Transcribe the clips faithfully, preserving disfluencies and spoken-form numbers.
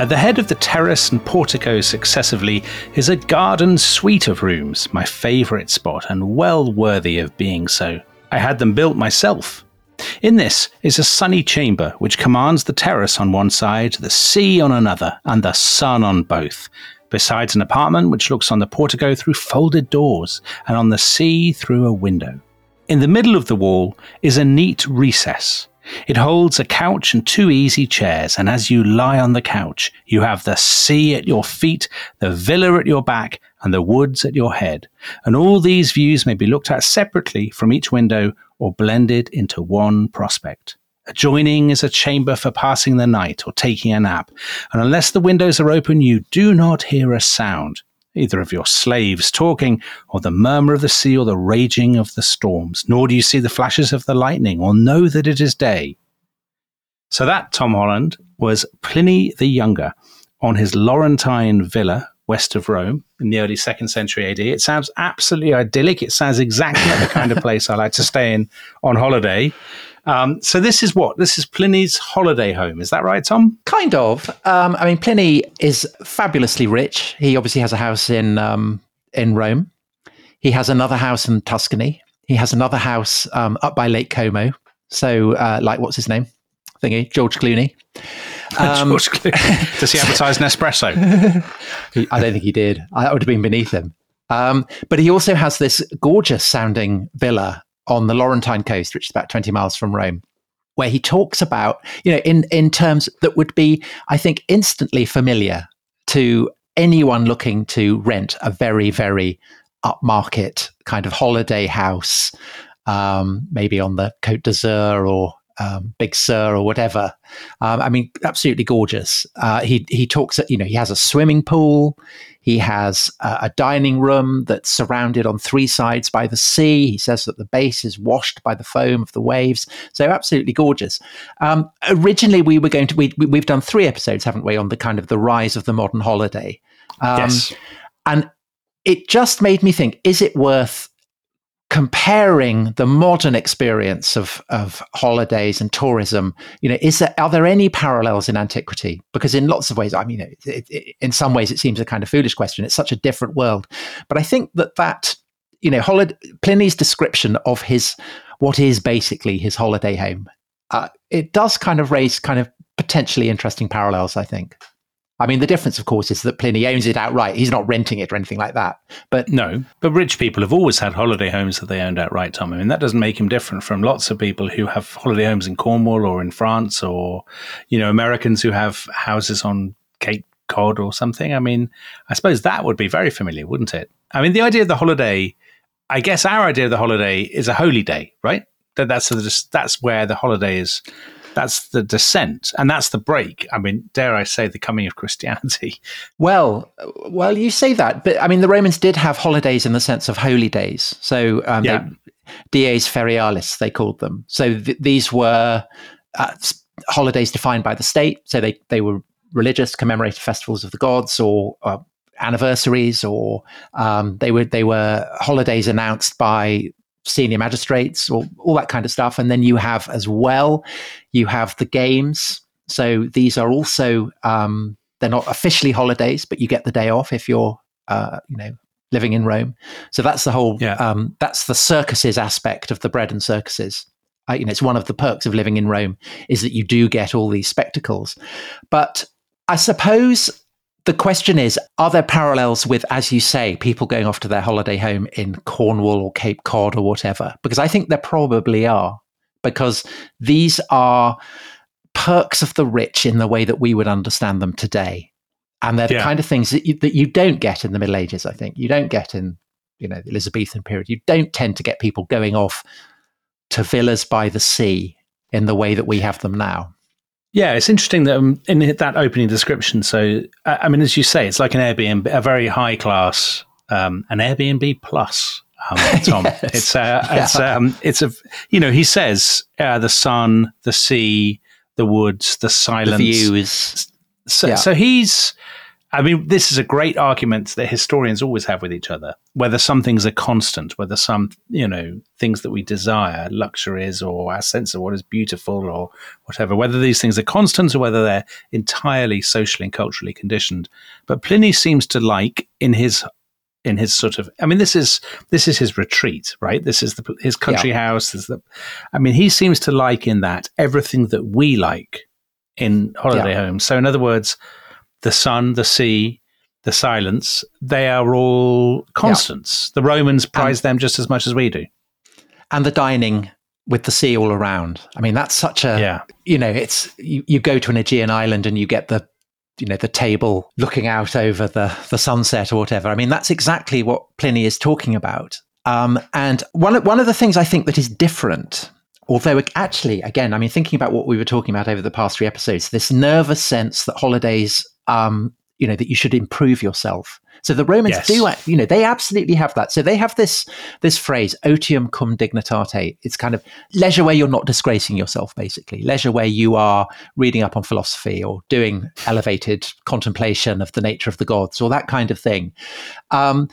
At the head of the terrace and portico successively is a garden suite of rooms, my favourite spot and well worthy of being so. I had them built myself. In this is a sunny chamber which commands the terrace on one side, the sea on another, and the sun on both, besides an apartment which looks on the portico through folded doors and on the sea through a window. In the middle of the wall is a neat recess. It holds a couch and two easy chairs, and as you lie on the couch, you have the sea at your feet, the villa at your back, and the woods at your head. And all these views may be looked at separately from each window or blended into one prospect. Adjoining is a chamber for passing the night or taking a nap, and unless the windows are open, you do not hear a sound, either of your slaves talking, or the murmur of the sea, or the raging of the storms, nor do you see the flashes of the lightning, or know that it is day. So that, Tom Holland, was Pliny the Younger on his Laurentine villa west of Rome in the early second century A D. It sounds absolutely idyllic. It sounds exactly like the kind of place I like to stay in on holiday. Um, so this is what? This is Pliny's holiday home. Is that right, Tom? Kind of. Um, I mean, Pliny is fabulously rich. He obviously has a house in um, in Rome. He has another house in Tuscany. He has another house um, up by Lake Como. So, uh, like, what's his name? Thingy, George Clooney. Um, George Clooney. Does he advertise Nespresso? he, I don't think he did. I would have been beneath him. Um, but he also has this gorgeous sounding villa on the Laurentine coast, which is about twenty miles from Rome, where he talks about, you know, in, in terms that would be, I think, instantly familiar to anyone looking to rent a very, very upmarket kind of holiday house, um, maybe on the Côte d'Azur or um, Big Sur or whatever. Um, I mean, absolutely gorgeous. Uh, he he talks, you know, he has a swimming pool. He has a, a dining room that's surrounded on three sides by the sea. He says that the base is washed by the foam of the waves. So absolutely gorgeous. Um, originally, we were going to, we, we, we've done three episodes, haven't we, on the kind of the rise of the modern holiday. Um, yes. And it just made me think, is it worth comparing the modern experience of, of holidays and tourism? You know, is there, are there any parallels in antiquity? Because in lots of ways, I mean, it, it, it, in some ways, it seems a kind of foolish question. It's such a different world. But I think that that, you know, holiday, Pliny's description of his, what is basically his holiday home, uh, it does kind of raise kind of potentially interesting parallels, I think. I mean, the difference, of course, is that Pliny owns it outright. He's not renting it or anything like that. But no, but rich people have always had holiday homes that they owned outright, Tom. I mean, that doesn't make him different from lots of people who have holiday homes in Cornwall or in France, or, you know, Americans who have houses on Cape Cod or something. I mean, I suppose that would be very familiar, wouldn't it? I mean, the idea of the holiday, I guess our idea of the holiday is a holy day, right? That that's the, that's where the holiday is. That's the descent, and that's the break. I mean, dare I say, the coming of Christianity. Well, well, you say that, but I mean, the Romans did have holidays in the sense of holy days. So, um, yeah. they, dies ferialis, they called them. So th- these were uh, holidays defined by the state. So they they were religious, commemorated festivals of the gods, or uh, anniversaries, or um, they were they were holidays announced by senior magistrates, or all that kind of stuff. And then you have as well, you have the games. So these are also, um, they're not officially holidays, but you get the day off if you're, uh, you know, living in Rome. So that's the whole, yeah. um, that's the circuses aspect of the bread and circuses. Uh, you know, it's one of the perks of living in Rome is that you do get all these spectacles. But I suppose the question is, are there parallels with, as you say, people going off to their holiday home in Cornwall or Cape Cod or whatever? Because I think there probably are, because these are perks of the rich in the way that we would understand them today. And they're the yeah. kind of things that you, that you don't get in the Middle Ages, I think. You don't get in, you know, the Elizabethan period. You don't tend to get people going off to villas by the sea in the way that we have them now. Yeah, it's interesting that um, in that opening description, so, I mean, as you say, it's like an Airbnb, a very high class, um, an Airbnb plus, um, Tom. yes. It's, uh, yeah. it's, um, it's a, you know, he says uh, the sun, the sea, the woods, the silence. The views. So, yeah. so he's, I mean, this is a great argument that historians always have with each other, whether some things are constant, whether some, you know, things that we desire, luxuries or our sense of what is beautiful or whatever, whether these things are constant or whether they're entirely socially and culturally conditioned. But Pliny seems to like in his in his sort of, I mean, this is this is his retreat, right? This is the, his country yeah. house. This is the, I mean, he seems to like in that everything that we like in holiday yeah. homes. So in other words, the sun, the sea, the silence, they are all constants. Yeah. The Romans prize and, them just as much as we do. And the dining with the sea all around. I mean, that's such a, yeah. you know, it's, you, you go to an Aegean island and you get the, you know, the table looking out over the, the sunset or whatever. I mean, that's exactly what Pliny is talking about. Um, and one of, one of the things I think that is different, although actually, again, I mean, thinking about what we were talking about over the past three episodes, this nervous sense that holidays, um, you know, that you should improve yourself. So the Romans yes. do, you know, they absolutely have that. So they have this this phrase, otium cum dignitate. It's kind of leisure where you're not disgracing yourself, basically. Leisure where you are reading up on philosophy or doing elevated contemplation of the nature of the gods or that kind of thing. Um,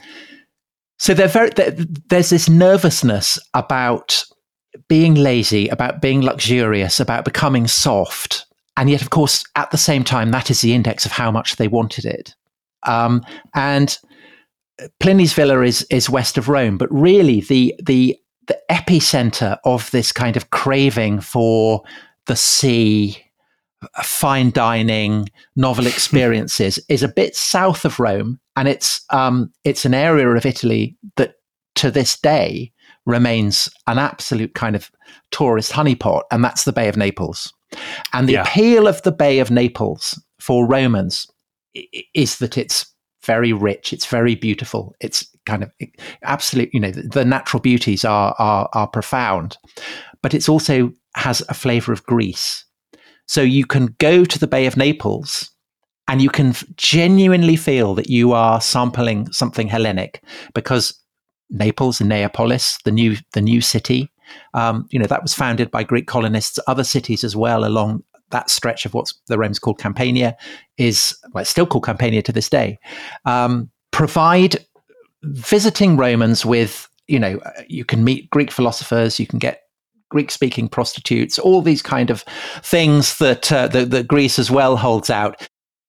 so they're very, they're, there's this nervousness about being lazy, about being luxurious, about becoming soft. And yet, of course, at the same time, that is the index of how much they wanted it. Um, and Pliny's villa is is west of Rome, but really the the the epicenter of this kind of craving for the sea, fine dining, novel experiences is a bit south of Rome, and it's um, it's an area of Italy that to this day remains an absolute kind of tourist honeypot, and that's the Bay of Naples. And the yeah. appeal of the Bay of Naples for Romans is that it's very rich, it's very beautiful, it's kind of absolute, you know, the, the natural beauties are, are are profound, but it's also has a flavor of Greece. So you can go to the Bay of Naples and you can genuinely feel that you are sampling something Hellenic, because Naples and Neapolis, the new the new city, um, you know, that was founded by Greek colonists. Other cities as well along that stretch of what the Romans called Campania is, well, it's still called Campania to this day, um, provide visiting Romans with, you know, you can meet Greek philosophers, you can get Greek-speaking prostitutes, all these kind of things that, uh, that, that Greece as well holds out.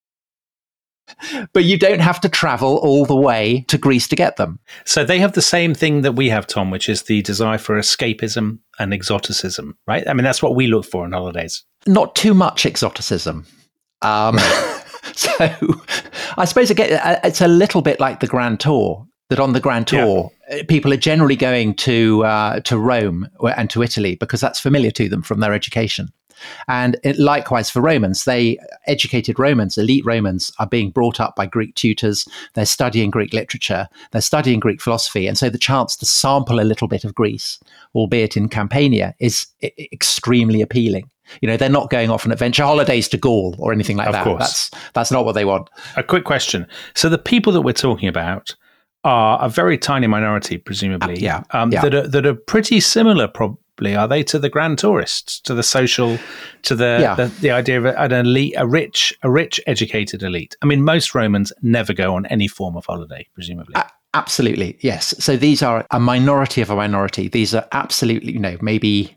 But you don't have to travel all the way to Greece to get them. So they have the same thing that we have, Tom, which is the desire for escapism and exoticism, right? I mean, that's what we look for on holidays. Not too much exoticism. Um, so I suppose again, it's a little bit like the Grand Tour, that on the Grand Tour, yeah. people are generally going to uh, to Rome and to Italy because that's familiar to them from their education. And it, likewise for Romans, they educated Romans, elite Romans are being brought up by Greek tutors. They're studying Greek literature. They're studying Greek philosophy. And so the chance to sample a little bit of Greece, albeit in Campania, is I- extremely appealing. You know, they're not going off on adventure holidays to Gaul or anything like of that. Course. That's that's not what they want. A quick question. So the people that we're talking about are a very tiny minority, presumably, uh, yeah, um, yeah. that are that are pretty similar, probably. Are they to the grand tourists, to the social, to the yeah. the, the idea of an elite, a rich, a rich, educated elite? I mean, most Romans never go on any form of holiday, presumably. Uh, absolutely, yes. So these are a minority of a minority. These are absolutely, you know, maybe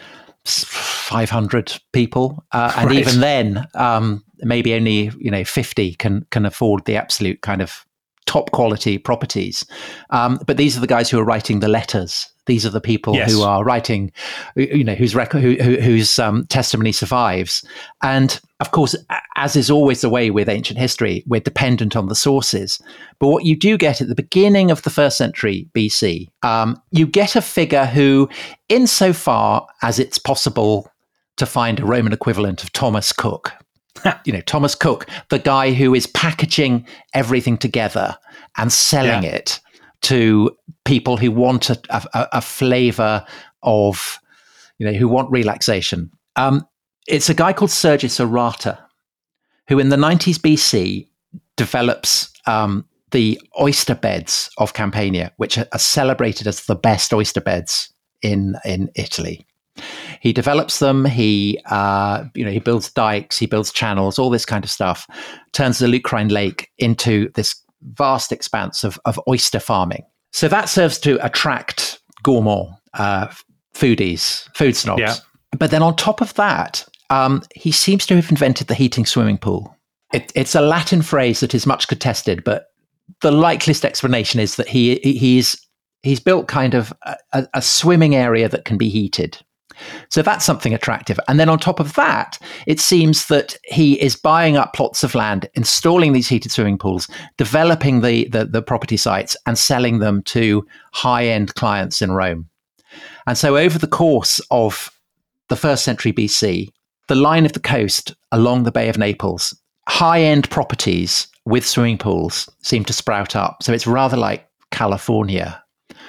five hundred people, uh, and right. even then, um, maybe only you know fifty can can afford the absolute kind of top quality properties. Um, but these are the guys who are writing the letters. These are the people yes. who are writing, you know, whose record, who, who, whose um, testimony survives. And of course, as is always the way with ancient history, we're dependent on the sources. But what you do get at the beginning of the first century B C, um, you get a figure who, insofar as it's possible to find a Roman equivalent of Thomas Cook, you know, Thomas Cook, the guy who is packaging everything together and selling yeah. it to people who want a, a, a flavor of, you know, who want relaxation. Um, it's a guy called Sergius Orata, who in the nineties B C develops um, the oyster beds of Campania, which are celebrated as the best oyster beds in, in Italy. He develops them. He, uh, you know, he builds dikes, he builds channels, all this kind of stuff. Turns the Lucrine Lake into this vast expanse of, of oyster farming. So that serves to attract gourmand uh, foodies, food snobs. Yeah. But then on top of that, um, he seems to have invented the heating swimming pool. It, it's a Latin phrase that is much contested, but the likeliest explanation is that he he's he's built kind of a, a swimming area that can be heated. So that's something attractive. And then on top of that, it seems that he is buying up plots of land, installing these heated swimming pools, developing the the, the property sites, and selling them to high-end clients in Rome. And so over the course of the first century B C, the line of the coast along the Bay of Naples, high-end properties with swimming pools seem to sprout up. So it's rather like California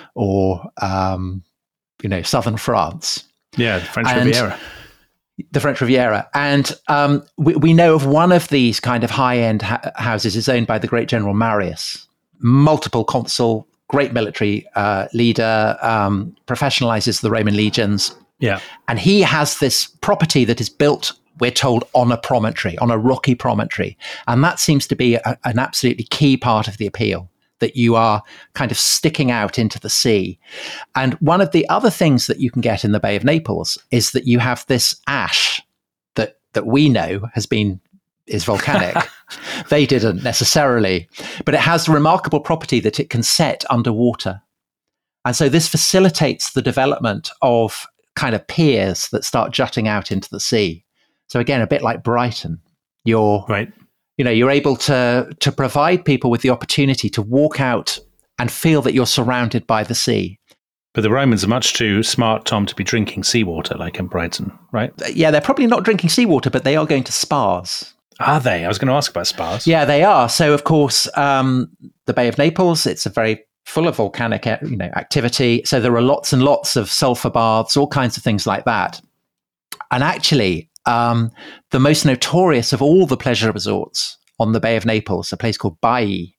or, um, you know, southern France. Yeah, the French and Riviera. The French Riviera. And um, we, we know of one of these kind of high-end ha- houses is owned by the great General Marius, multiple consul, great military uh, leader, um, professionalizes the Roman legions. Yeah. And he has this property that is built, we're told, on a promontory, on a rocky promontory. And that seems to be a, an absolutely key part of the appeal, that you are kind of sticking out into the sea. And one of the other things that you can get in the Bay of Naples is that you have this ash that that we know has been is volcanic. They didn't necessarily, but it has the remarkable property that it can set underwater. And so this facilitates the development of kind of piers that start jutting out into the sea. So again, a bit like Brighton, you're right. You know, you're able to to provide people with the opportunity to walk out and feel that you're surrounded by the sea. But the Romans are much too smart, Tom, to be drinking seawater like in Brighton, right? Yeah, they're probably not drinking seawater, but they are going to spas. Are they? I was going to ask about spas. Yeah, they are. So, of course, um, the Bay of Naples, it's a very full of volcanic, you know, activity. So there are lots and lots of sulfur baths, all kinds of things like that. And actually, um, the most notorious of all the pleasure resorts on the Bay of Naples, a place called Baiae,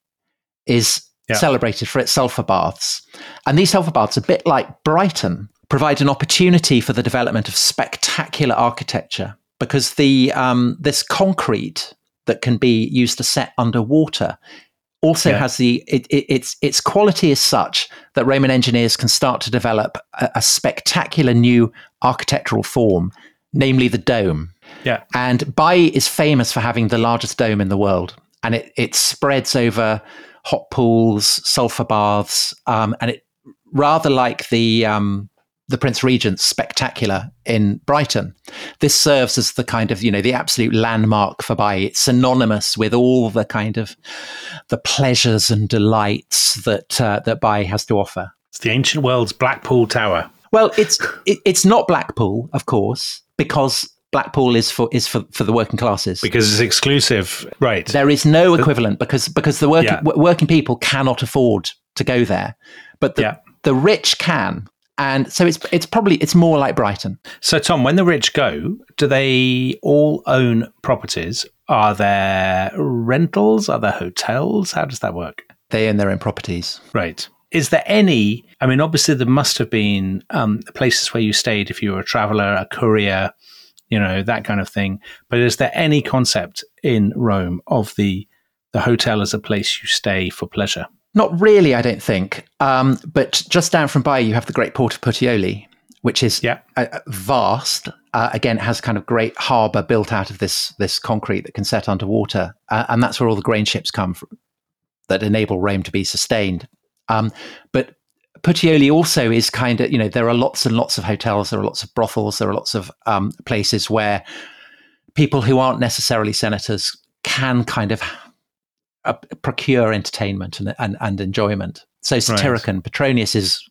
is yeah. celebrated for its sulfur baths. And these sulfur baths, a bit like Brighton, provide an opportunity for the development of spectacular architecture, because the um, this concrete that can be used to set underwater also yeah. has the it, it, its its quality is such that Roman engineers can start to develop a, a spectacular new architectural form, namely the dome. Yeah. And Baiae is famous for having the largest dome in the world, and it it spreads over hot pools, sulfur baths, um, and it rather like the um, the Prince Regent's Spectacular in Brighton. This serves as the kind of, you know, the absolute landmark for Baiae. It's synonymous with all the kind of the pleasures and delights that uh, that Baiae has to offer. It's the ancient world's Blackpool Tower. Well, it's it, it's not Blackpool, of course, because Blackpool is for is for, for the working classes. Because it's exclusive, right? There is no equivalent because because the working yeah. w- working people cannot afford to go there, but the, yeah. the rich can. And so it's it's probably it's more like Brighton. So, Tom, when the rich go, do they all own properties? Are there rentals? Are there hotels? How does that work? They own their own properties. Right. Is there any, I mean, obviously there must have been um, places where you stayed if you were a traveller, a courier, you know, that kind of thing. But is there any concept in Rome of the the hotel as a place you stay for pleasure? Not really, I don't think. Um, but just down from Baiae, you have the great port of Puteoli, which is yeah. uh, vast. Uh, again, it has kind of great harbour built out of this this concrete that can set underwater. Uh, and that's where all the grain ships come from that enable Rome to be sustained. Um, but Puteoli also is kind of, you know, there are lots and lots of hotels, there are lots of brothels, there are lots of um, places where people who aren't necessarily senators can kind of uh, procure entertainment and, and, and enjoyment. So Satyricon, right. Petronius is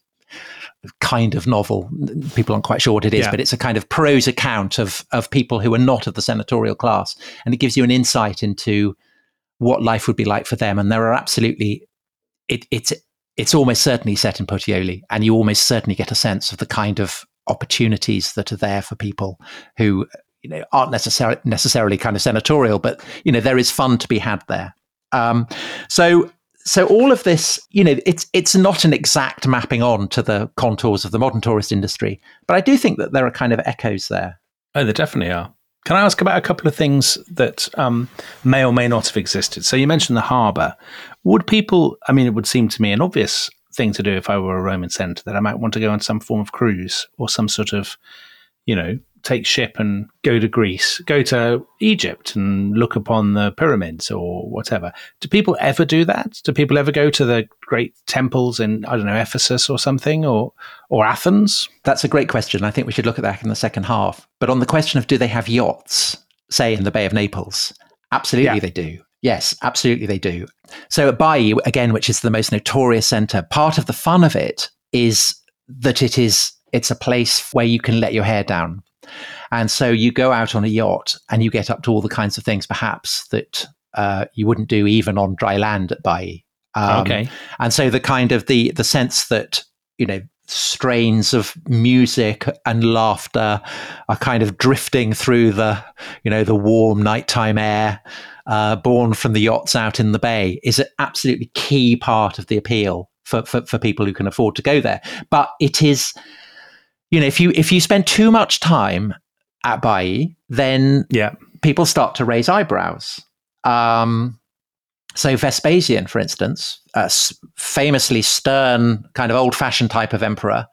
kind of novel. People aren't quite sure what it is, yeah. but it's a kind of prose account of of people who are not of the senatorial class. And it gives you an insight into what life would be like for them. And there are absolutely, it, it's it's almost certainly set in Puteoli, and you almost certainly get a sense of the kind of opportunities that are there for people who, you know, aren't necessarily necessarily kind of senatorial, but, you know, there is fun to be had there. Um, so so all of this, you know, it's it's not an exact mapping on to the contours of the modern tourist industry, but I do think that there are kind of echoes there. Oh, there definitely are. Can I ask about a couple of things that um, may or may not have existed? So you mentioned the harbour. Would people, I mean, it would seem to me an obvious thing to do if I were a Roman senator, that I might want to go on some form of cruise or some sort of, you know, take ship and go to Greece, go to Egypt and look upon the pyramids or whatever. Do people ever do that? Do people ever go to the great temples in, I don't know, Ephesus or something, or or Athens? That's a great question. I think we should look at that in the second half. But on the question of do they have yachts, say in the Bay of Naples, absolutely yeah. they do. Yes, absolutely they do. So at Baiae, again, which is the most notorious centre, part of the fun of it is that it is it's a place where you can let your hair down. And so you go out on a yacht and you get up to all the kinds of things, perhaps, that uh, you wouldn't do even on dry land at Baiae. Um, okay. And so the kind of the the sense that, you know, strains of music and laughter are kind of drifting through the, you know, the warm nighttime air, uh, born from the yachts out in the bay, is an absolutely key part of the appeal for, for, for people who can afford to go there. But it is, you know, if you if you spend too much time at Baiae, then yeah. people start to raise eyebrows. Um, so Vespasian, for instance, a famously stern, kind of old-fashioned type of emperor,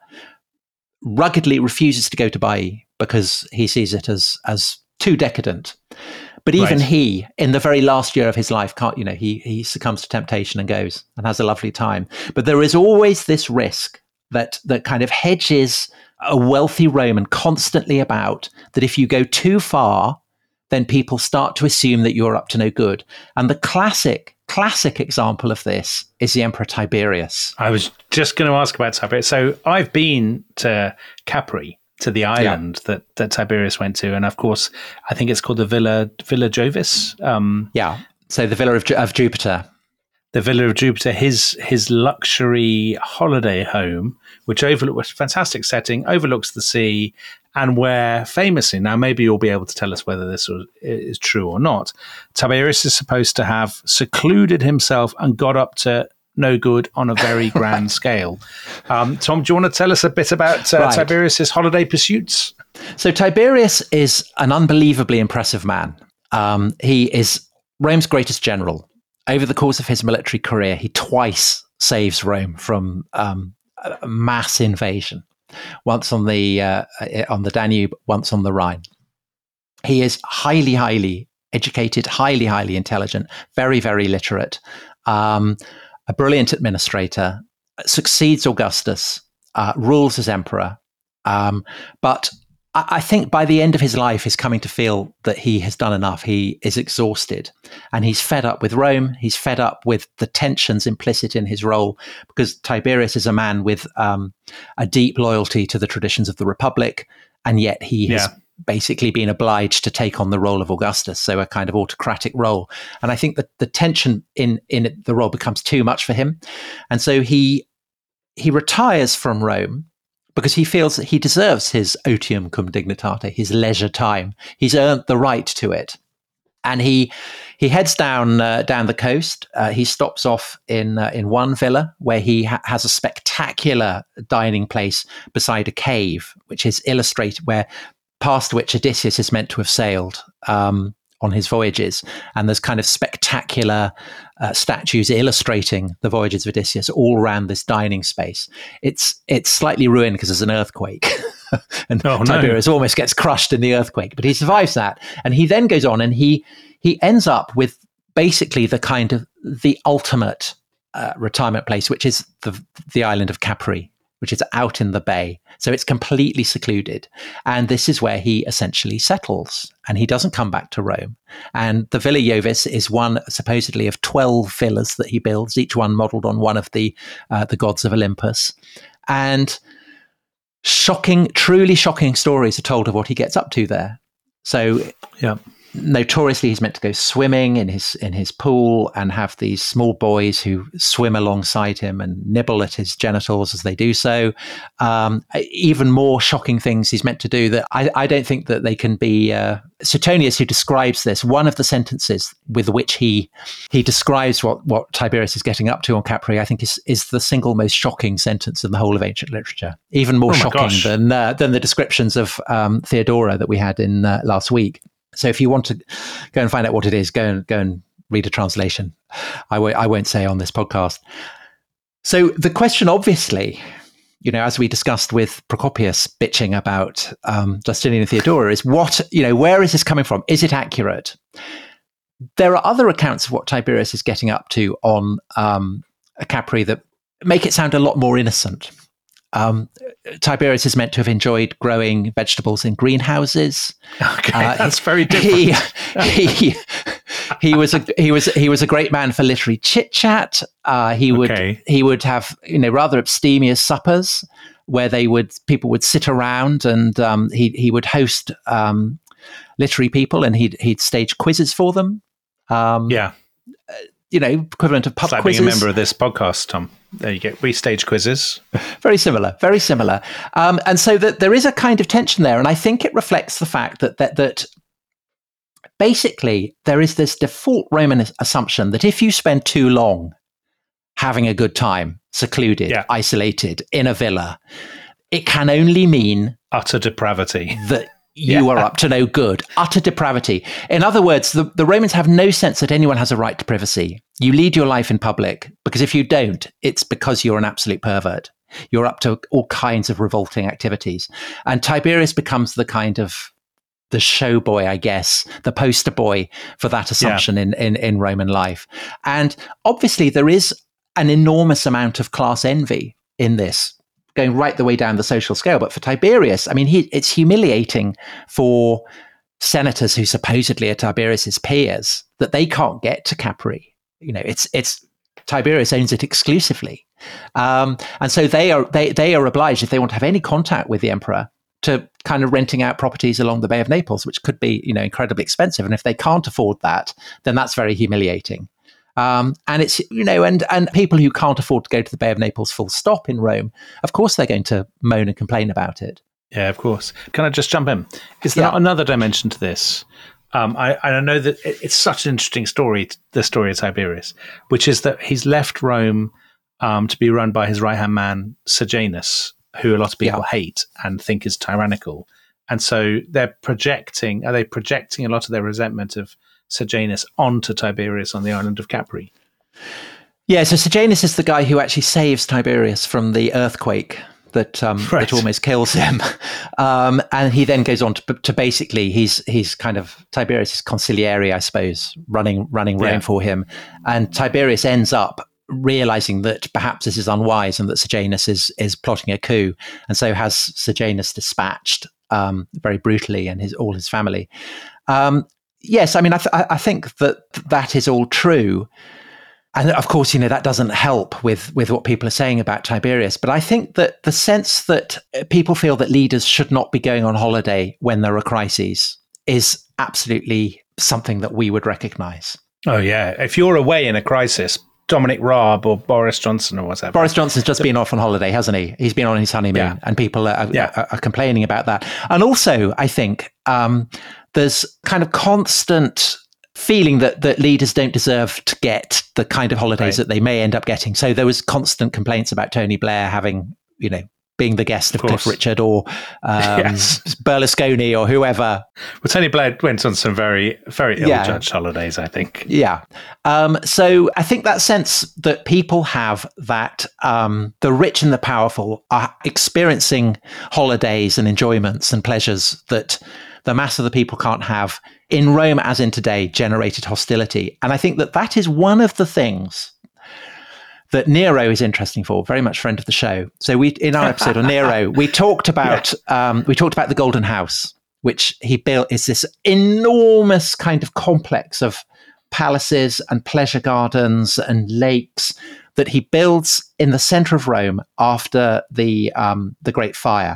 ruggedly refuses to go to Baiae because he sees it as as too decadent. But even right. he, in the very last year of his life, can't, you know, he he succumbs to temptation and goes and has a lovely time. But there is always this risk that that kind of hedges a wealthy Roman constantly about, that if you go too far, then people start to assume that you're up to no good. And the classic, classic example of this is the Emperor Tiberius. I was just going to ask about Tiberius. So I've been to Capri, to the island yeah. that, that Tiberius went to. And of course, I think it's called the Villa Villa Jovis. Um, yeah. So the Villa of, of Jupiter. The Villa of Jupiter, his his luxury holiday home, which overlooks a fantastic setting, overlooks the sea, and where famously, now maybe you'll be able to tell us whether this is true or not, Tiberius is supposed to have secluded himself and got up to no good on a very grand scale. Um, Tom, do you want to tell us a bit about uh, right. Tiberius's holiday pursuits? So Tiberius is an unbelievably impressive man. Um, he is Rome's greatest general. Over the course of his military career, he twice saves Rome from um, a mass invasion. Once on the uh, on the Danube, once on the Rhine. He is highly, highly educated, highly, highly intelligent, very, very literate, um, a brilliant administrator, succeeds Augustus, uh, rules as emperor. Um, but I, I think by the end of his life, he's coming to feel that he has done enough. He is exhausted and he's fed up with Rome. He's fed up with the tensions implicit in his role, because Tiberius is a man with um, a deep loyalty to the traditions of the Republic. And yet he yeah. has basically been obliged to take on the role of Augustus, so a kind of autocratic role. And I think that the tension in in the role becomes too much for him. And so he he retires from Rome because he feels that he deserves his otium cum dignitate, his leisure time. He's earned the right to it. And he he heads down uh, down the coast. Uh, he stops off in uh, in one villa where he ha- has a spectacular dining place beside a cave, which is illustrated, where past which Odysseus is meant to have sailed um, on his voyages. And there's kind of spectacular uh, statues illustrating the voyages of Odysseus all around this dining space. It's it's slightly ruined because there's an earthquake. and oh, Tiberius no. almost gets crushed in the earthquake, but he survives that. And he then goes on and he he ends up with basically the kind of the ultimate uh, retirement place, which is the the island of Capri, which is out in the bay. So it's completely secluded. And this is where he essentially settles, and he doesn't come back to Rome. And the Villa Jovis is one supposedly of twelve villas that he builds, each one modeled on one of the uh, the gods of Olympus. And shocking, truly shocking stories are told of what he gets up to there. So yeah. notoriously, he's meant to go swimming in his in his pool and have these small boys who swim alongside him and nibble at his genitals as they do so. Um, even more shocking things he's meant to do that I, I don't think that they can be. Uh, Suetonius, who describes this, one of the sentences with which he he describes what, what Tiberius is getting up to on Capri, I think is is the single most shocking sentence in the whole of ancient literature. Even more oh shocking than uh, than the descriptions of um, Theodora that we had in uh, last week. So if you want to go and find out what it is, go and go and read a translation. I won't, I won't say on this podcast. So the question, obviously, you know, as we discussed with Procopius bitching about um, Justinian and Theodora, is what, you know, where is this coming from? Is it accurate? There are other accounts of what Tiberius is getting up to on um, Capri that make it sound a lot more innocent. Um, Tiberius is meant to have enjoyed growing vegetables in greenhouses. Okay, uh, that's very different. He, he, he was a he was he was a great man for literary chit chat. Uh, he would okay. he would have you know rather abstemious suppers where they would people would sit around and um, he he would host um, literary people and he'd he'd stage quizzes for them. Um, yeah. You know, equivalent of pub it's like quizzes. Being a member of this podcast, Tom. There you go. We stage quizzes. Very similar, very similar. Um, and so that there is a kind of tension there. And I think it reflects the fact that, that, that basically there is this default Roman assumption that if you spend too long having a good time, secluded, yeah. isolated, in a villa, it can only mean utter depravity. That you yeah. are up to no good, utter depravity. In other words, the, the Romans have no sense that anyone has a right to privacy. You lead your life in public, because if you don't, it's because you're an absolute pervert. You're up to all kinds of revolting activities. And Tiberius becomes the kind of the show boy, I guess, the poster boy for that assumption yeah. in, in, in Roman life. And obviously there is an enormous amount of class envy in this, going right the way down the social scale. But for Tiberius, I mean, he, it's humiliating for senators who supposedly are Tiberius's peers that they can't get to Capri. You know, it's it's Tiberius owns it exclusively, um, and so they are they they are obliged, if they want to have any contact with the emperor, to kind of renting out properties along the Bay of Naples, which could be you know incredibly expensive. And if they can't afford that, then that's very humiliating. Um, and it's, you know, and, and people who can't afford to go to the Bay of Naples full stop in Rome, of course, they're going to moan and complain about it. Yeah, of course. Can I just jump in? Is there yeah. not another dimension to this? Um, I, I know that it, it's such an interesting story, the story of Tiberius, which is that he's left Rome um, to be run by his right-hand man, Sejanus, who a lot of people yeah. hate and think is tyrannical. And so they're projecting, are they projecting a lot of their resentment of Sejanus onto Tiberius on the island of Capri? Yeah, so Sejanus is the guy who actually saves Tiberius from the earthquake that um, right. that almost kills him, um, and he then goes on to, to basically he's he's kind of Tiberius' consigliere, I suppose, running running Rome yeah. for him, and Tiberius ends up realizing that perhaps this is unwise and that Sejanus is is plotting a coup, and so has Sejanus dispatched um, very brutally and his all his family. Um, Yes, I mean, I, th- I think that that is all true. And of course, you know, that doesn't help with, with what people are saying about Tiberius. But I think that the sense that people feel that leaders should not be going on holiday when there are crises is absolutely something that we would recognize. Oh, yeah. If you're away in a crisis, Dominic Raab or Boris Johnson or whatever. Boris Johnson's just been off on holiday, hasn't he? He's been on his honeymoon yeah. and people are, yeah. are, are complaining about that. And also, I think um, there's kind of constant feeling that, that leaders don't deserve to get the kind of holidays right. that they may end up getting. So there was constant complaints about Tony Blair having, you know, being the guest of, of Cliff Richard or um, yes. Berlusconi or whoever. Well, Tony Blair went on some very, very ill-judged yeah. holidays, I think. Yeah. Um, so I think that sense that people have that um, the rich and the powerful are experiencing holidays and enjoyments and pleasures that the mass of the people can't have in Rome, as in today, generated hostility. And I think that that is one of the things that Nero is interesting for, very much friend of the show. So we, in our episode on Nero, we talked about yeah. um, we talked about the Golden House, which he built is this enormous kind of complex of palaces and pleasure gardens and lakes that he builds in the center of Rome after the um, the Great Fire.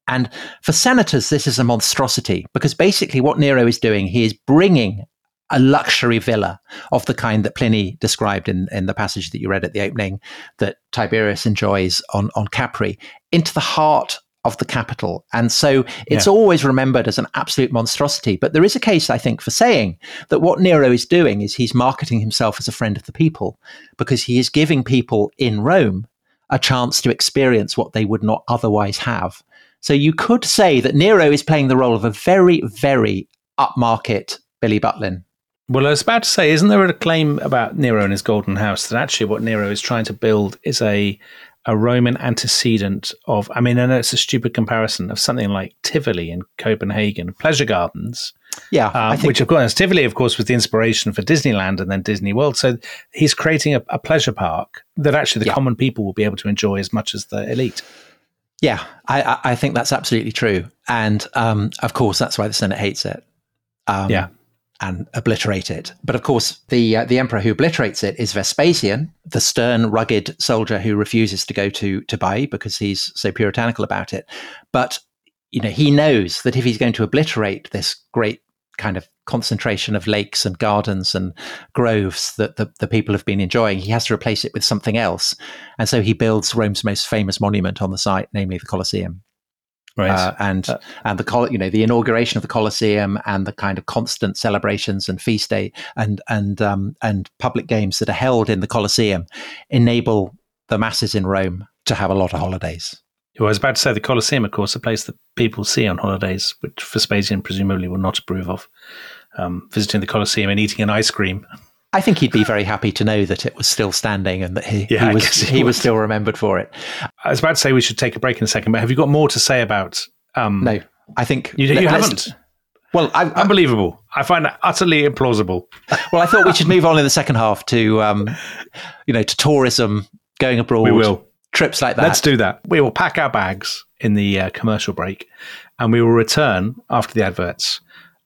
And for senators, this is a monstrosity, because basically what Nero is doing, he is bringing a luxury villa of the kind that Pliny described in, in the passage that you read at the opening, that Tiberius enjoys on, on Capri, into the heart of the capital. And so it's yeah. always remembered as an absolute monstrosity. But there is a case, I think, for saying that what Nero is doing is he's marketing himself as a friend of the people, because he is giving people in Rome a chance to experience what they would not otherwise have. So you could say that Nero is playing the role of a very, very upmarket Billy Butlin. Well, I was about to say, isn't there a claim about Nero and his golden house that actually what Nero is trying to build is a a Roman antecedent of, I mean, I know it's a stupid comparison, of something like Tivoli in Copenhagen, pleasure gardens. Yeah. Um, I think- which, of course, Tivoli, of course, was the inspiration for Disneyland and then Disney World. So he's creating a, a pleasure park that actually the yeah. common people will be able to enjoy as much as the elite. Yeah, I, I think that's absolutely true. And um, of course, that's why the Senate hates it. Um, yeah. And obliterate it. But of course, the uh, the emperor who obliterates it is Vespasian, the stern, rugged soldier who refuses to go to, to Baiae because he's so puritanical about it. But, you know, he knows that if he's going to obliterate this great kind of concentration of lakes and gardens and groves that the, the people have been enjoying, he has to replace it with something else. And so he builds Rome's most famous monument on the site, namely the Colosseum. Right. Uh, and uh, and the you know the inauguration of the Colosseum and the kind of constant celebrations and feast day and and um, and public games that are held in the Colosseum enable the masses in Rome to have a lot of holidays. Well, I was about to say the Colosseum, of course, a place that people see on holidays, which Vespasian presumably will not approve of. Um, visiting the Colosseum and eating an ice cream. I think he'd be very happy to know that it was still standing and that he, yeah, he was he, he was still remembered for it. I was about to say we should take a break in a second, but have you got more to say about? Um, no, I think you, you haven't. Well, I, I, unbelievable. I find that utterly implausible. Well, I thought we should move on in the second half to, um, you know, to tourism, going abroad. We will. Trips like that. Let's do that. We will pack our bags in the uh, commercial break, and we will return after the adverts,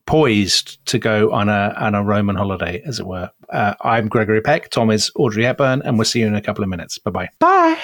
poised to go on a on a Roman holiday, as it were. Uh, I'm Gregory Peck. Tom is Audrey Hepburn, and we'll see you in a couple of minutes. Bye-bye. Bye.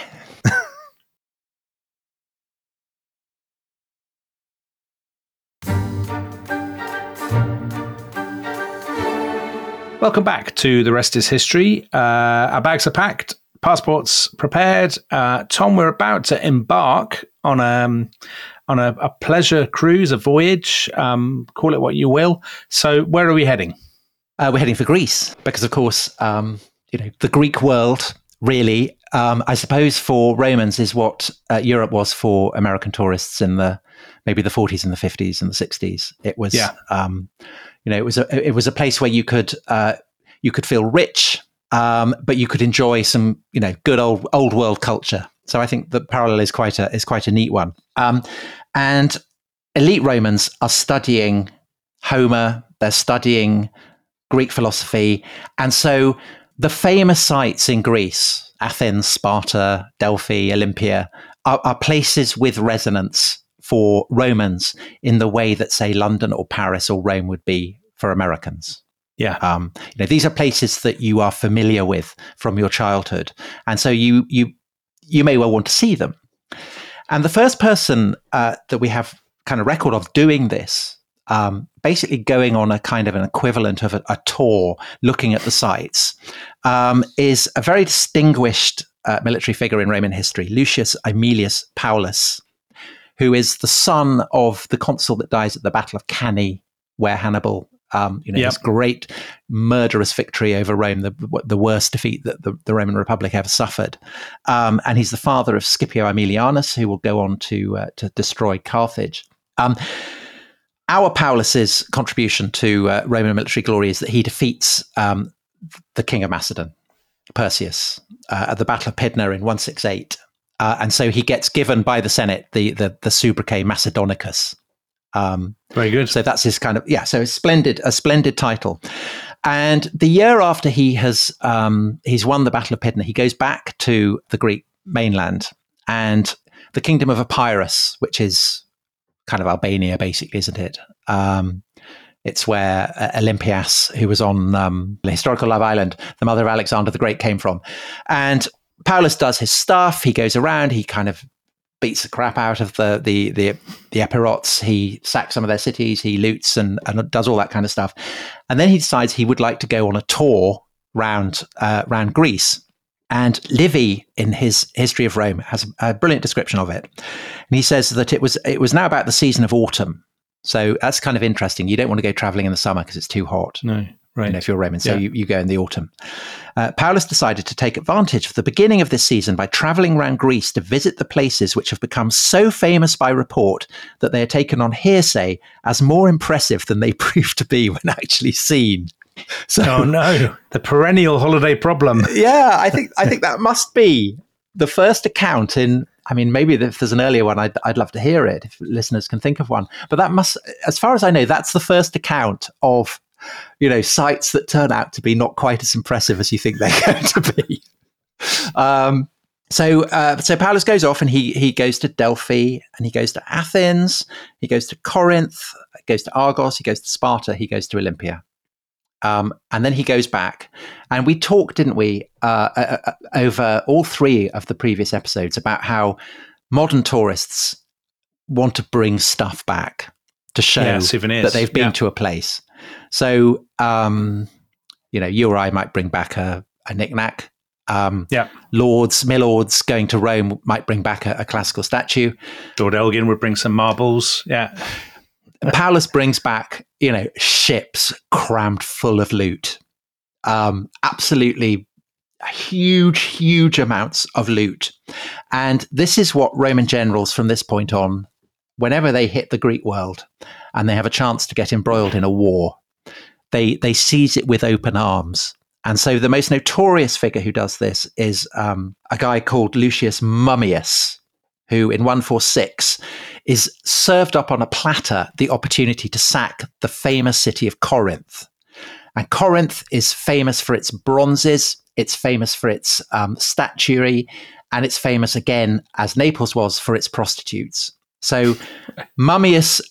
Welcome back to The Rest is History. Uh, our bags are packed, passports prepared. Uh, Tom, we're about to embark on a, um, on a, a pleasure cruise, a voyage, um, call it what you will. So where are we heading? Uh, we're heading for Greece because, of course, um, you know, the Greek world really, um, I suppose for Romans is what uh, Europe was for American tourists in the maybe the forties and the fifties and the sixties. It was, yeah. um, you know, it was a it was a place where you could uh, you could feel rich, um, but you could enjoy some, you know, good old old world culture. So I think the parallel is quite a is quite a neat one. Um, and elite Romans are studying Homer. They're studying Greek philosophy, and so the famous sites in Greece, Athens, Sparta, Delphi, Olympia, are, are places with resonance for Romans in the way that, say, London or Paris or Rome would be for Americans. Yeah. Um, you know, these are places that you are familiar with from your childhood. And so you you you may well want to see them. And the first person uh, that we have kind of record of doing this, um, basically going on a kind of an equivalent of a, a tour, looking at the sites, um, is a very distinguished uh, military figure in Roman history, Lucius Aemilius Paulus, who is the son of the consul that dies at the Battle of Cannae, where Hannibal, um, you know, yep. his great murderous victory over Rome, the the worst defeat that the, the Roman Republic ever suffered. Um, and he's the father of Scipio Aemilianus, who will go on to uh, to destroy Carthage. Um, our Paulus's contribution to uh, Roman military glory is that he defeats um, the king of Macedon, Perseus, uh, at the Battle of Pydna in one sixty-eight. Uh, and so he gets given by the Senate the the, the sobriquet Macedonicus. Um, Very good. So that's his kind of, yeah, so a splendid, a splendid title. And the year after he has, um, he's won the Battle of Pydna, he goes back to the Greek mainland and the kingdom of Epirus, which is kind of Albania, basically, isn't it? Um, it's where uh, Olympias, who was on um, the historical Love Island, the mother of Alexander the Great, came from. And Paulus does his stuff. He goes around, he kind of beats the crap out of the the the, the Epirots. He sacks some of their cities. He loots and, and does all that kind of stuff. And then he decides he would like to go on a tour round uh, round Greece. And Livy, in his History of Rome, has a brilliant description of it. And he says that it was it was now about the season of autumn. So that's kind of interesting. You don't want to go traveling in the summer because it's too hot. No, right. You know, if you're Roman. So yeah. you, you go in the autumn. Uh, Paulus decided to take advantage of the beginning of this season by traveling around Greece to visit the places which have become so famous by report that they are taken on hearsay as more impressive than they proved to be when actually seen. So, oh no, the perennial holiday problem. Yeah, I think I think that must be the first account in, I mean, maybe if there's an earlier one, I'd, I'd love to hear it if listeners can think of one. But that must, as far as I know, that's the first account of, you know, sites that turn out to be not quite as impressive as you think they're going to be. Um, so uh, so Paulus goes off and he he goes to Delphi and he goes to Athens, he goes to Corinth, goes to Argos, he goes to Sparta, he goes to Olympia. Um, and then he goes back, and we talked, didn't we, uh, uh, over all three of the previous episodes about how modern tourists want to bring stuff back to show yeah, souvenirs. that they've been yeah. to a place. So, um, you know, you or I might bring back a, a knick-knack. Um, yeah. Lords, milords going to Rome might bring back a, a classical statue. Lord Elgin would bring some marbles. Yeah. Paulus brings back, you know, ships crammed full of loot. Um, absolutely huge, huge amounts of loot. And this is what Roman generals from this point on, whenever they hit the Greek world and they have a chance to get embroiled in a war, they they seize it with open arms. And so the most notorious figure who does this is um, a guy called Lucius Mummius, who in one forty-six is served up on a platter the opportunity to sack the famous city of Corinth. And Corinth is famous for its bronzes, it's famous for its um, statuary, and it's famous again, as Naples was, for its prostitutes. So Mummius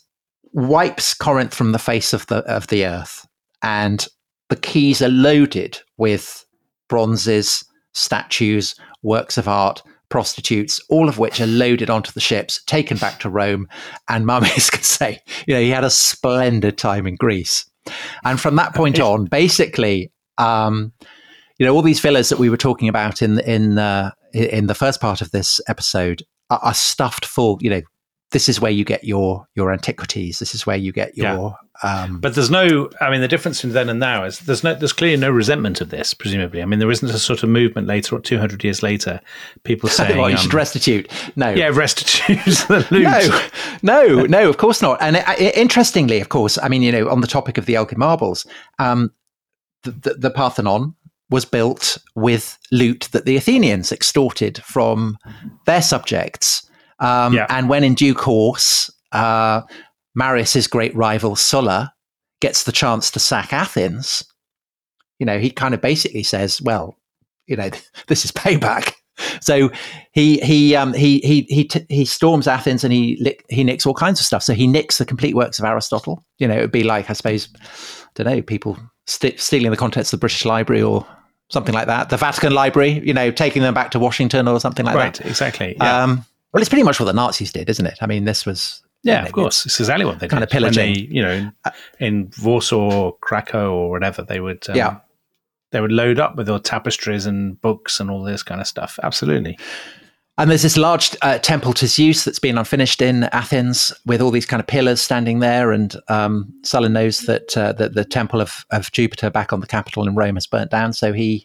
wipes Corinth from the face of the of the earth, and the quays are loaded with bronzes, statues, works of art, prostitutes, all of which are loaded onto the ships, taken back to Rome, and Mummius can say, you know, he had a splendid time in Greece. And from that point on, basically, um, you know, all these villas that we were talking about in in uh, in the first part of this episode are, are stuffed full. You know, this is where you get your your antiquities. This is where you get your. Yeah. Um, but there's no. I mean, the difference between then and now is there's no. There's clearly no resentment of this. Presumably, I mean, there isn't a sort of movement later or two hundred years later. People saying, well, you um, should restitute. No, yeah, restitute the loot. No, no, no. Of course not. And uh, interestingly, of course, I mean, you know, on the topic of the Elgin marbles, um, the, the, the Parthenon was built with loot that the Athenians extorted from their subjects. Um, yeah. And when in due course, uh, Marius's great rival Sulla gets the chance to sack Athens, you know, he kind of basically says, well, you know, this is payback. So he he um, he he he t- he storms Athens and he lick, he nicks all kinds of stuff. So he nicks the complete works of Aristotle. You know, it would be like, I suppose, I don't know, people st- stealing the contents of the British Library or something like that. The Vatican Library, you know, taking them back to Washington or something like right, that. Right, exactly. Yeah. Um, well, it's pretty much what the Nazis did, isn't it? I mean, this was... Yeah, you know, of course. It's exactly what they kind did. of pillaging. When they, you know, in, in Warsaw or Krakow or whatever, they would... Um, yeah. They would load up with all tapestries and books and all this kind of stuff. Absolutely. And there's this large uh, temple to Zeus that's been unfinished in Athens with all these kind of pillars standing there. And um, Sulla knows that, uh, that the temple of, of Jupiter back on the Capitol in Rome has burnt down. So he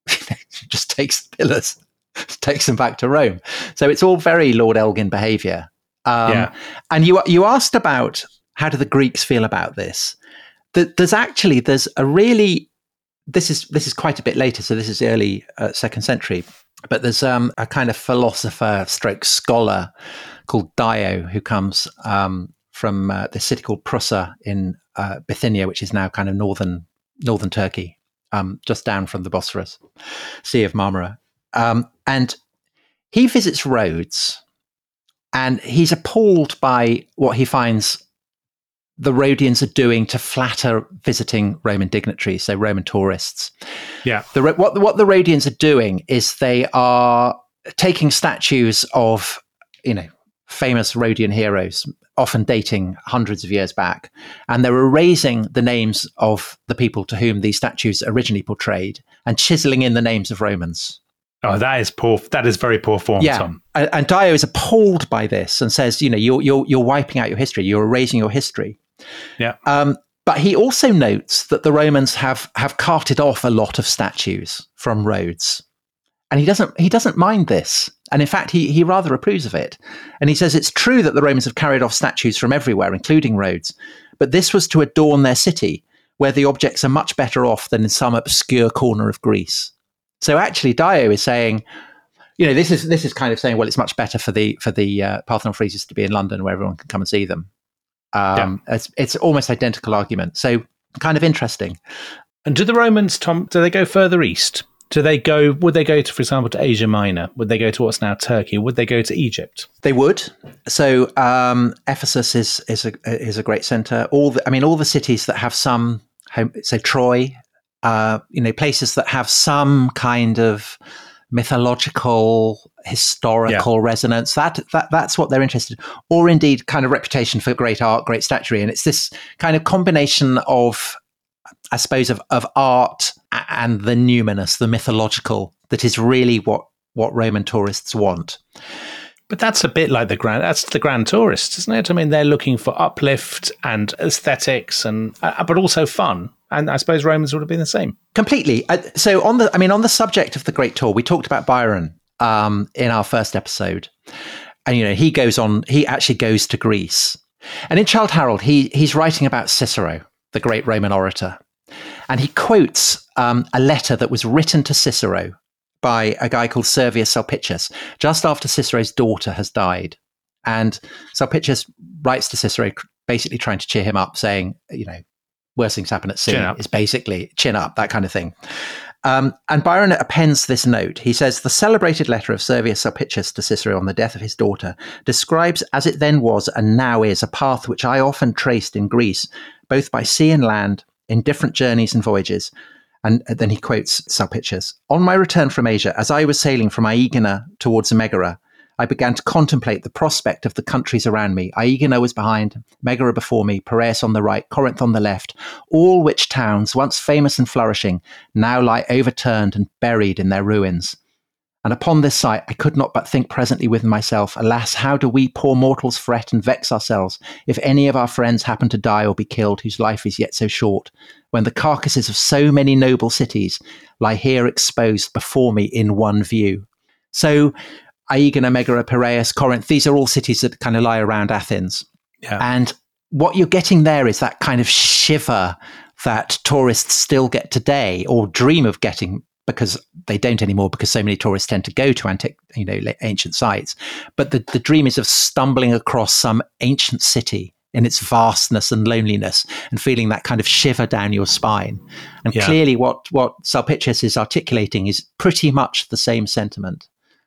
just takes the pillars, takes them back to Rome. So it's all very Lord Elgin behavior. Um, yeah. And you you asked about how do the Greeks feel about this? There's actually, there's a really, this is this is quite a bit later. So this is the early uh, second century. But there's um, a kind of philosopher stroke scholar called Dio who comes um, from uh, this city called Prusa in uh, Bithynia, which is now kind of northern northern Turkey, um, just down from the Bosphorus, Sea of Marmara. Um, and he visits Rhodes and he's appalled by what he finds the Rhodians are doing to flatter visiting Roman dignitaries, so Roman tourists. Yeah. The, what, what the Rhodians are doing is they are taking statues of you know, famous Rhodian heroes, often dating hundreds of years back. And they're erasing the names of the people to whom these statues originally portrayed and chiseling in the names of Romans. Oh, that is poor. That is very poor form, yeah. Tom. And, and Dio is appalled by this and says, you know, you're, you're, you're wiping out your history. You're erasing your history. Yeah. Um, but he also notes that the Romans have, have carted off a lot of statues from Rhodes. And he doesn't he doesn't mind this. And in fact, he, he rather approves of it. And he says it's true that the Romans have carried off statues from everywhere, including Rhodes. But this was to adorn their city, where the objects are much better off than in some obscure corner of Greece. So actually, Dio is saying, you know, this is this is kind of saying, well, it's much better for the for the uh, Parthenon friezes to be in London, where everyone can come and see them. Um, yeah. it's, it's almost identical argument. So kind of interesting. And do the Romans, Tom, do they go further east? Do they go, would they go to, for example, to Asia Minor? Would they go to what's now Turkey? Would they go to Egypt? They would. So um, Ephesus is is a is a great center. All the, I mean, all the cities that have some, home, so Troy, uh, you know, places that have some kind of mythological, historical yeah. resonance. That that that's what they're interested in, or indeed, kind of reputation for great art, great statuary, and it's this kind of combination of, I suppose, of, of art and the numinous, the mythological, that is really what, what Roman tourists want. But that's a bit like the grand, that's the grand tourist, isn't it? I mean, they're looking for uplift and aesthetics, and uh, but also fun. And I suppose Romans would have been the same. Completely. Uh, so on the, I mean, on the subject of the Great Tour, we talked about Byron um, in our first episode, and you know, he goes on. He actually goes to Greece, and in Childe Harold, he he's writing about Cicero, the great Roman orator. And he quotes um, a letter that was written to Cicero by a guy called Servius Sulpicius just after Cicero's daughter has died. And Sulpicius writes to Cicero basically trying to cheer him up, saying, you know, worst things happen at sea is basically chin up, that kind of thing. Um, and Byron appends this note. He says, the celebrated letter of Servius Sulpicius to Cicero on the death of his daughter describes as it then was and now is a path which I often traced in Greece, both by sea and land, in different journeys and voyages. And then he quotes Sulpicius. On my return from Asia, as I was sailing from Aegina towards Megara, I began to contemplate the prospect of the countries around me. Aegina was behind, Megara before me, Piraeus on the right, Corinth on the left, all which towns, once famous and flourishing, now lie overturned and buried in their ruins. And upon this sight, I could not but think presently with myself, alas, how do we poor mortals fret and vex ourselves if any of our friends happen to die or be killed, whose life is yet so short, when the carcasses of so many noble cities lie here exposed before me in one view. So Aegina, Megara, Piraeus, Corinth, these are all cities that kind of lie around Athens. Yeah. And what you're getting there is that kind of shiver that tourists still get today, or dream of getting, because they don't anymore, because so many tourists tend to go to antique, you know, ancient sites. But the, the dream is of stumbling across some ancient city in its vastness and loneliness and feeling that kind of shiver down your spine. And yeah. clearly what, what Sulpicius is articulating is pretty much the same sentiment.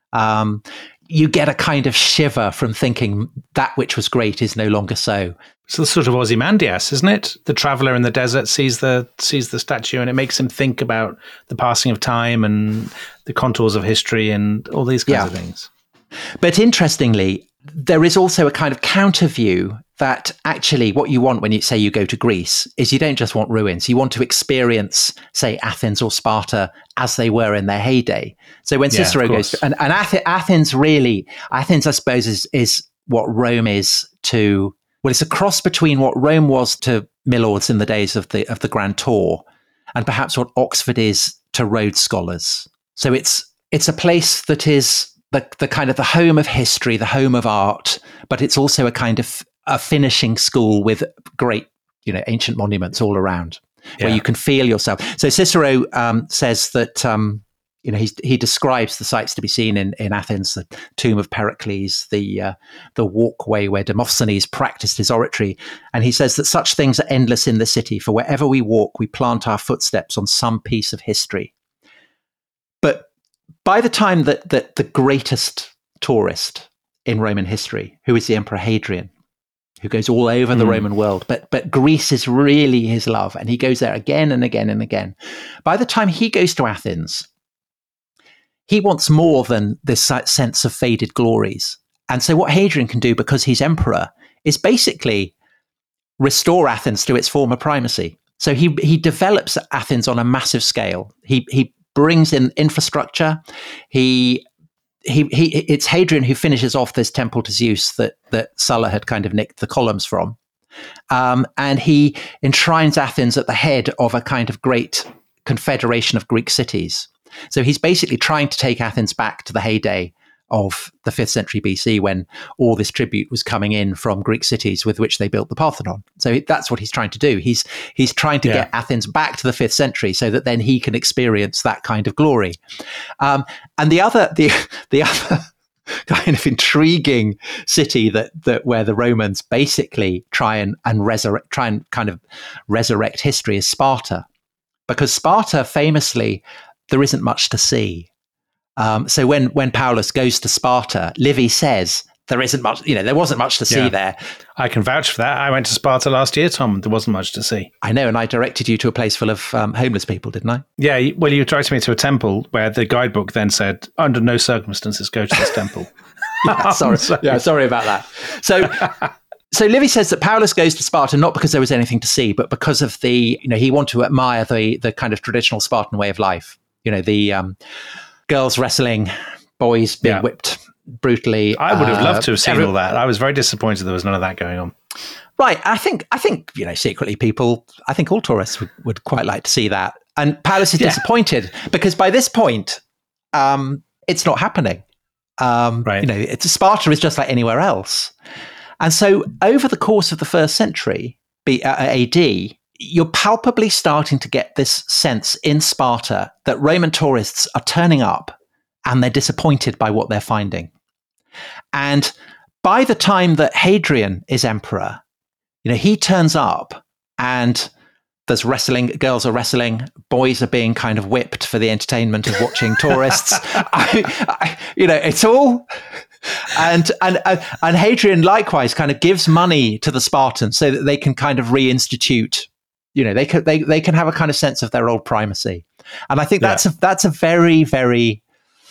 Um, you get a kind of shiver from thinking that which was great is no longer so. So sort of Ozymandias, isn't it? The traveller in the desert sees the sees the statue, and it makes him think about the passing of time and the contours of history and all these kinds yeah. of things. But interestingly, there is also a kind of counter view that actually what you want when you say you go to Greece is you don't just want ruins. You want to experience, say, Athens or Sparta as they were in their heyday. So when yeah, Cicero goes to, and, and Ath- Athens really, Athens, I suppose, is, is what Rome is to, well, it's a cross between what Rome was to milords in the days of the of the Grand Tour and perhaps what Oxford is to Rhodes scholars. So it's it's a place that is the the kind of the home of history, the home of art, but it's also a kind of a finishing school with great, you know, ancient monuments all around yeah. where you can feel yourself. So Cicero um, says that, um, you know, he's, he describes the sites to be seen in, in Athens, the tomb of Pericles, the uh, the walkway where Demosthenes practiced his oratory. And he says that such things are endless in the city, for wherever we walk, we plant our footsteps on some piece of history. But by the time that, that the greatest tourist in Roman history, who is the Emperor Hadrian, who goes all over the mm. Roman world, but but Greece is really his love, and he goes there again and again and again. By the time he goes to Athens, he wants more than this sense of faded glories. And so what Hadrian can do, because he's emperor, is basically restore Athens to its former primacy. So he he develops Athens on a massive scale. He he brings in infrastructure. He he he. It's Hadrian who finishes off this temple to Zeus that that Sulla had kind of nicked the columns from, um, and he enshrines Athens at the head of a kind of great confederation of Greek cities. So he's basically trying to take Athens back to the heyday of the fifth century B C, when all this tribute was coming in from Greek cities with which they built the Parthenon. So that's what he's trying to do. He's he's trying to yeah. get Athens back to the fifth century so that then he can experience that kind of glory. Um, and the other the the other kind of intriguing city that that where the Romans basically try and and resurrect try and kind of resurrect history is Sparta, because Sparta famously, there isn't much to see. Um, so when, when Paulus goes to Sparta, Livy says there isn't much, you know, there wasn't much to see yeah. there. I can vouch for that. I went to Sparta last year, Tom. There wasn't much to see. I know. And I directed you to a place full of um, homeless people, didn't I? Yeah. Well, you directed me to a temple where the guidebook then said, under no circumstances, go to this temple. yeah, sorry. sorry. Yeah, sorry about that. So, so Livy says that Paulus goes to Sparta not because there was anything to see, but because of the, you know, he wanted to admire the the kind of traditional Spartan way of life. You know, the um, girls wrestling, boys being yeah. whipped brutally. I would have uh, loved to have seen every- all that. I was very disappointed there was none of that going on. Right. I think, I think, you know, secretly people, I think all tourists would, would quite like to see that. And Paulus is yeah. disappointed because by this point, um, it's not happening. Um, right. You know, it's, Sparta is just like anywhere else. And so over the course of the first century, B, uh, A D, you're palpably starting to get this sense in Sparta that Roman tourists are turning up and they're disappointed by what they're finding. And by the time that Hadrian is emperor, you know, he turns up and there's wrestling, girls are wrestling, boys are being kind of whipped for the entertainment of watching tourists. I, I, you know, it's all... And, and and Hadrian likewise kind of gives money to the Spartans so that they can kind of reinstitute, you know, they can they they can have a kind of sense of their old primacy. And I think that's yeah. a that's a very, very,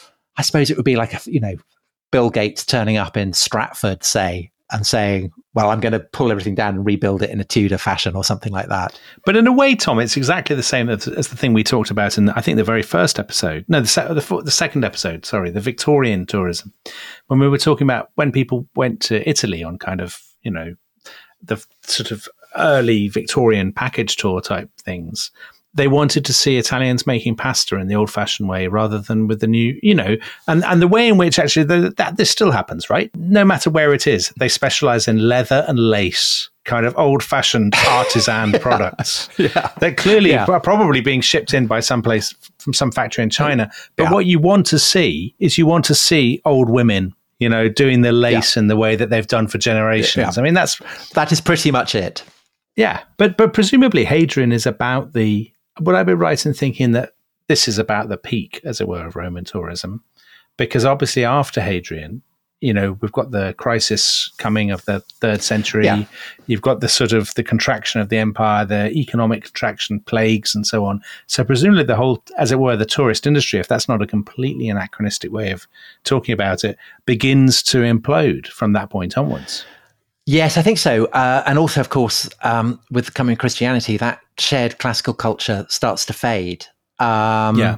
I suppose it would be like, a, you know, Bill Gates turning up in Stratford, say, and saying, well, I'm going to pull everything down and rebuild it in a Tudor fashion or something like that. But in a way, Tom, it's exactly the same as, as the thing we talked about in, I think, the very first episode. No, the, se- the, the second episode, sorry, the Victorian tourism. When we were talking about when people went to Italy on kind of, you know, the sort of early Victorian package tour type things, they wanted to see Italians making pasta in the old-fashioned way rather than with the new, you know, and, and the way in which actually the, that this still happens, right? No matter where it is, they specialize in leather and lace, kind of old-fashioned artisan products. Yeah. They're clearly yeah. probably being shipped in by some place from some factory in China. But yeah. what you want to see is you want to see old women, you know, doing the lace yeah. in the way that they've done for generations. Yeah. I mean, that's... That is pretty much it. Yeah. But, but presumably Hadrian is about the... Would I be right in thinking that this is about the peak, as it were, of Roman tourism? Because obviously after Hadrian, you know, we've got the crisis coming of the third century. Yeah. You've got the sort of the contraction of the empire, the economic contraction, plagues, and so on. So presumably the whole, as it were, the tourist industry, if that's not a completely anachronistic way of talking about it, begins to implode from that point onwards. Yes, I think so. Uh, and also, of course, um, with the coming Christianity, that shared classical culture starts to fade. Um, yeah.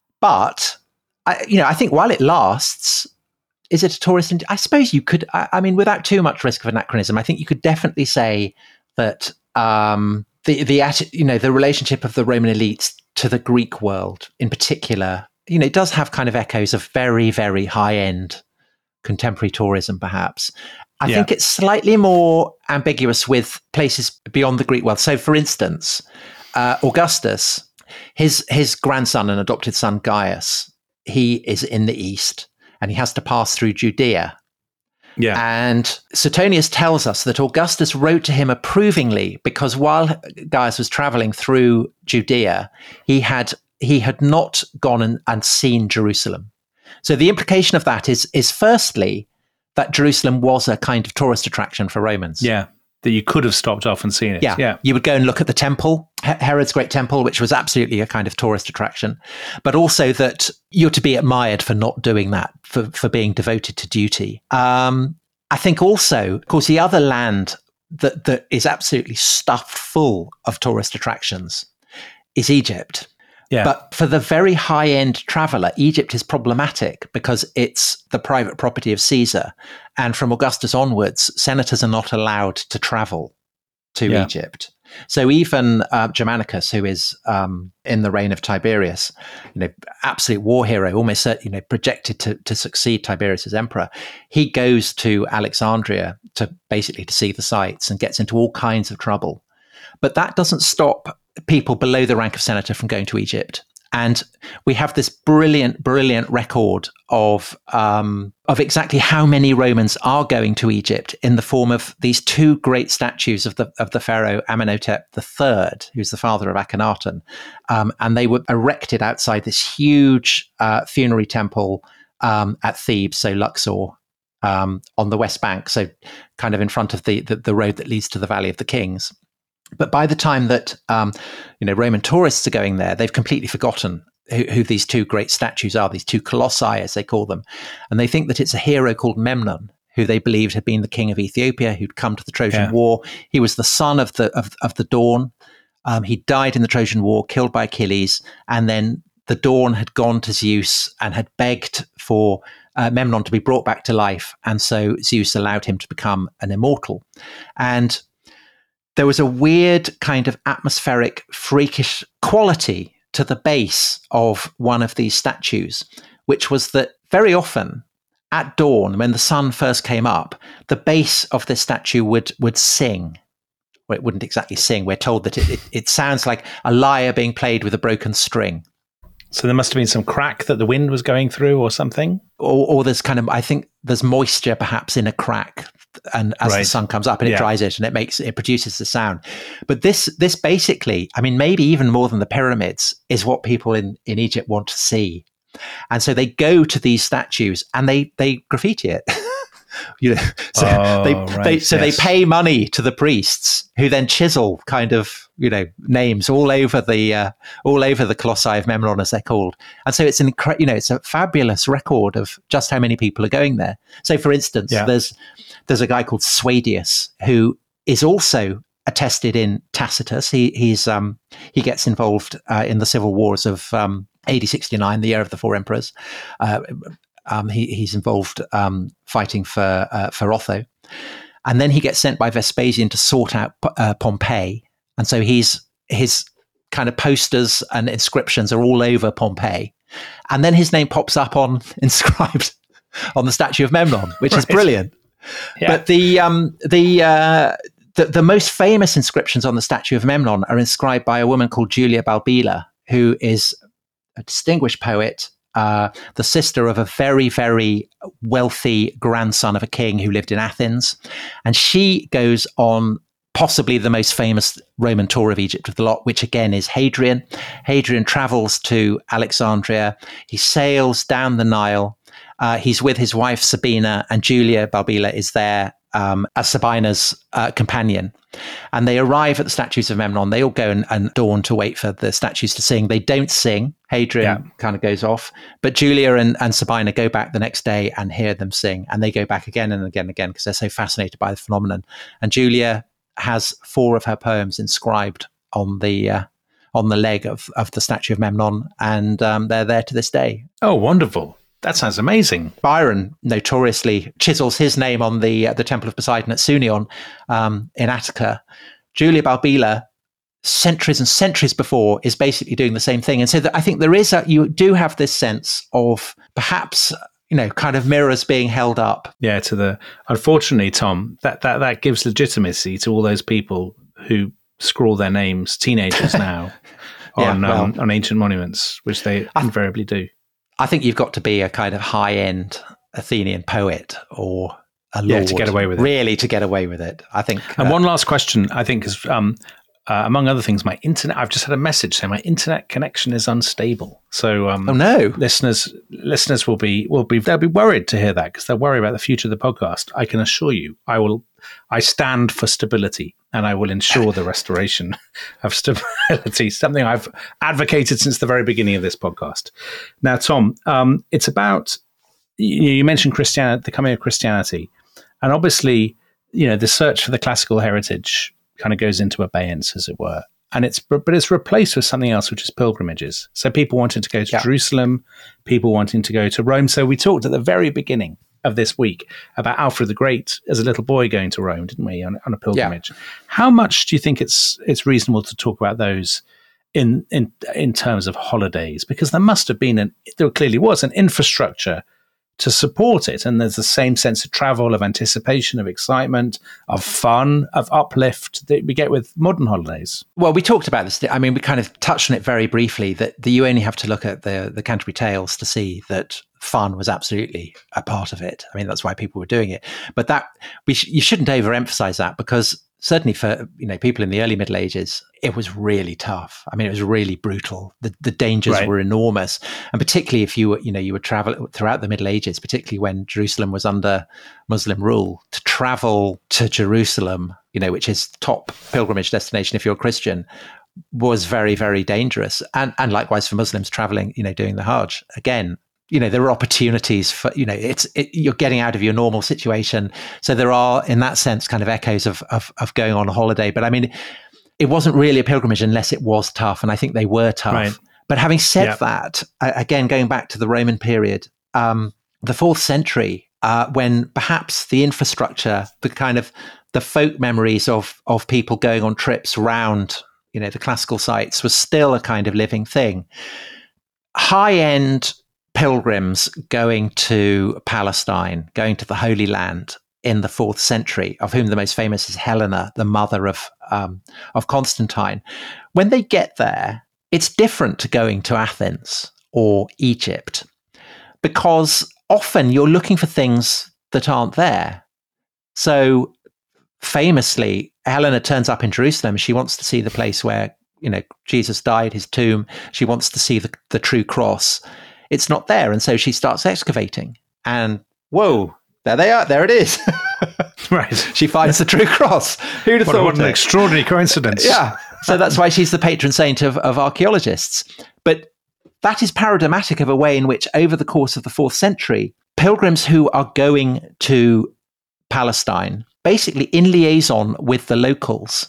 But, I, you know, I think while it lasts, is it a tourist? Ind- I suppose you could, I, I mean, without too much risk of anachronism, I think you could definitely say that um, the, the, you know, the relationship of the Roman elites to the Greek world in particular, you know, it does have kind of echoes of very, very high-end contemporary tourism, perhaps. I yeah. think it's slightly more ambiguous with places beyond the Greek world. So, for instance, uh, Augustus, his his grandson and adopted son Gaius, he is in the east and he has to pass through Judea. Yeah. And Suetonius tells us that Augustus wrote to him approvingly because while Gaius was traveling through Judea, he had he had not gone and, and seen Jerusalem. So the implication of that is is firstly that Jerusalem was a kind of tourist attraction for Romans. Yeah. that you could have stopped off and seen it. Yeah. yeah. You would go and look at the temple, Herod's Great Temple, which was absolutely a kind of tourist attraction, but also that you're to be admired for not doing that, for, for being devoted to duty. Um, I think also, of course, the other land that, that is absolutely stuffed full of tourist attractions is Egypt. Yeah. But for the very high-end traveller, Egypt is problematic because it's the private property of Caesar. And from Augustus onwards, senators are not allowed to travel to yeah. Egypt. So even uh, Germanicus, who is um, in the reign of Tiberius, you know, absolute war hero, almost you know projected to, to succeed Tiberius as emperor, he goes to Alexandria to basically to see the sights and gets into all kinds of trouble. But that doesn't stop people below the rank of senator from going to Egypt. And we have this brilliant, brilliant record of um, of exactly how many Romans are going to Egypt in the form of these two great statues of the of the pharaoh Amenhotep the Third, who's the father of Akhenaten, um, and they were erected outside this huge uh, funerary temple um, at Thebes, so Luxor, um, on the West Bank, so kind of in front of the, the the road that leads to the Valley of the Kings. But by the time that um, you know Roman tourists are going there, they've completely forgotten who, who these two great statues are, these two colossi, as they call them. And they think that it's a hero called Memnon, who they believed had been the king of Ethiopia, who'd come to the Trojan yeah. War. He was the son of the of, of the Dawn. Um, he died in the Trojan War, killed by Achilles. And then the Dawn had gone to Zeus and had begged for uh, Memnon to be brought back to life. And so Zeus allowed him to become an immortal. And there was a weird kind of atmospheric, freakish quality to the base of one of these statues, which was that very often at dawn, when the sun first came up, the base of this statue would would sing. Well, it wouldn't exactly sing. We're told that it, it, it sounds like a lyre being played with a broken string. So there must have been some crack that the wind was going through or something? Or, or there's kind of, I think there's moisture perhaps in a crack, and as right. the sun comes up and it yeah. dries it and it makes it produces the sound. But this this basically, I mean, maybe even more than the pyramids, is what people in, in Egypt want to see. And so they go to these statues and they they graffiti it. You know, so oh, they, right. they so yes. they pay money to the priests who then chisel kind of you know names all over the uh, all over the colossi of Memnon, as they're called. And so it's an incre- you know it's a fabulous record of just how many people are going there. So for instance, yeah. there's there's a guy called Suadius who is also attested in Tacitus. He he's um he gets involved uh, in the civil wars of um, A D sixty-nine, the year of the four emperors. Uh, Um, he, he's involved um, fighting for uh, for Otho, and then he gets sent by Vespasian to sort out uh, Pompeii, and so he's his kind of posters and inscriptions are all over Pompeii, and then his name pops up on inscribed on the statue of Memnon, which right. is brilliant. Yeah. But the um, the, uh, the the most famous inscriptions on the statue of Memnon are inscribed by a woman called Julia Balbilla, who is a distinguished poet. Uh, the sister of a very, very wealthy grandson of a king who lived in Athens. And she goes on possibly the most famous Roman tour of Egypt of the lot, which again is Hadrian. Hadrian travels to Alexandria. He sails down the Nile. Uh, he's with his wife, Sabina, and Julia Balbilla is there um, as Sabina's uh, companion. And they arrive at the statues of Memnon. They all go and, and dawn to wait for the statues to sing. They don't sing. Hadrian yeah. kind of goes off. But Julia and, and Sabina go back the next day and hear them sing. And they go back again and again and again because they're so fascinated by the phenomenon. And Julia has four of her poems inscribed on the uh, on the leg of, of the statue of Memnon. And um, they're there to this day. Oh, wonderful. That sounds amazing. Byron notoriously chisels his name on the uh, the Temple of Poseidon at Sunion um, in Attica. Julia Balbilla, centuries and centuries before, is basically doing the same thing. And so that I think there is a, you do have this sense of perhaps, you know, kind of mirrors being held up. Yeah, to the, unfortunately, Tom, that, that, that gives legitimacy to all those people who scrawl their names, teenagers now, on, yeah, well, um, on ancient monuments, which they I, invariably do. I think you've got to be a kind of high-end Athenian poet or a lord, yeah, to get away with it. Really, to get away with it, I think. And uh, one last question, I think, is um, uh, among other things, my internet. I've just had a message saying my internet connection is unstable. So, um, oh no, listeners, listeners will be will be they'll be worried to hear that because they'll worry about the future of the podcast. I can assure you, I will I stand for stability, and I will ensure the restoration of stability, something I've advocated since the very beginning of this podcast. Now, Tom, um, it's about, you, you mentioned Christianity, the coming of Christianity, and obviously, you know, the search for the classical heritage kind of goes into abeyance, as it were. And it's, but it's replaced with something else, which is pilgrimages. So people wanting to go to yeah. Jerusalem, people wanting to go to Rome. So we talked at the very beginning of this week about Alfred the Great as a little boy going to Rome, didn't we, on, on a pilgrimage? Yeah. How much do you think it's it's reasonable to talk about those in in in terms of holidays? Because there must have been, an, there clearly was an infrastructure to support it. And there's the same sense of travel, of anticipation, of excitement, of fun, of uplift that we get with modern holidays. Well, we talked about this. I mean, we kind of touched on it very briefly, that the, you only have to look at the, the Canterbury Tales to see that fun was absolutely a part of it. I mean, that's why people were doing it. But that we sh- you shouldn't overemphasize that, because certainly for, you know, people in the early Middle Ages, it was really tough. I mean, it was really brutal. The the dangers right. were enormous, and particularly if you were, you know, you would travel throughout the Middle Ages, particularly when Jerusalem was under Muslim rule. To travel to Jerusalem, you know, which is top pilgrimage destination if you're a Christian, was very, very dangerous. And and likewise for Muslims traveling, you know, doing the Hajj again. You know, there are opportunities for, you know, it's it, you're getting out of your normal situation. So there are, in that sense, kind of echoes of, of of going on a holiday. But I mean, it wasn't really a pilgrimage unless it was tough. And I think they were tough. Right. But having said yep. that, again, going back to the Roman period, um, the fourth century, uh, when perhaps the infrastructure, the kind of the folk memories of of people going on trips around, you know, the classical sites was still a kind of living thing. High-end pilgrims going to Palestine, going to the Holy Land in the fourth century, of whom the most famous is Helena, the mother of um, of Constantine. When they get there, it's different to going to Athens or Egypt, because often you're looking for things that aren't there. So famously, Helena turns up in Jerusalem. She wants to see the place where, you know, Jesus died, his tomb. She wants to see the, the true cross. It's not there. And so she starts excavating, and whoa, there they are. There it is. Right. She finds the true cross. Who'd have what, thought what an it? Extraordinary coincidence. Yeah. So that's why she's the patron saint of, of archaeologists. But that is paradigmatic of a way in which, over the course of the fourth century, pilgrims who are going to Palestine, basically in liaison with the locals,